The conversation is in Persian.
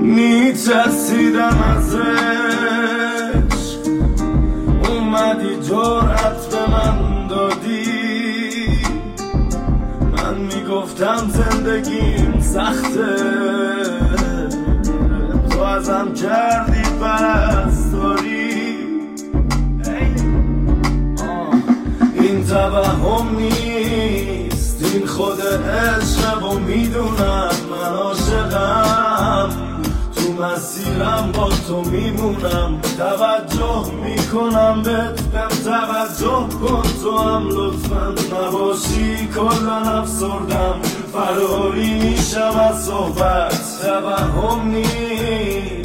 میترسیدم از عشق، اومدی جرأت به من دادی. من میگفتم زندگیم سخته، تو ازم کردی پرستاری. این توهم نیست، این خود عشق و میدونم من عاشقم، تو مسیرم با تو میمونم. توجه میکنم بهم توجه کن، تو هم لطفا نباشی کلا افسردم، فراری میشم از صحبت. توهم نیست